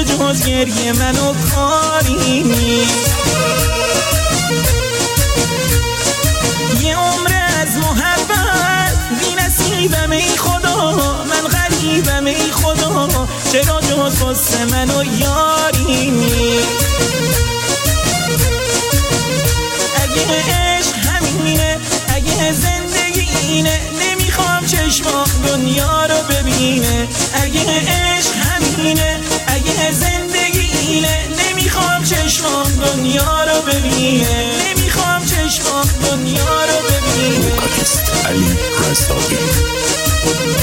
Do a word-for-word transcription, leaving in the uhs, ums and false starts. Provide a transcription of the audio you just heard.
به جز گریه منو کاری نیست. یه عمر از محبت بی نصیبم ای خدا، من غریبم ای خدا، چرا جز واسه منو یاری نیست. اگه عشق همینه، اگه زندگی اینه، نمیخوام چشمام دنیا رو ببینه. اگه عشق همینه، اگه زندگی اینه، نمیخوام چشمام دنیا رو ببینه. نمیخوام چشمام دنیا رو ببینه. وکالیست علی رضایی.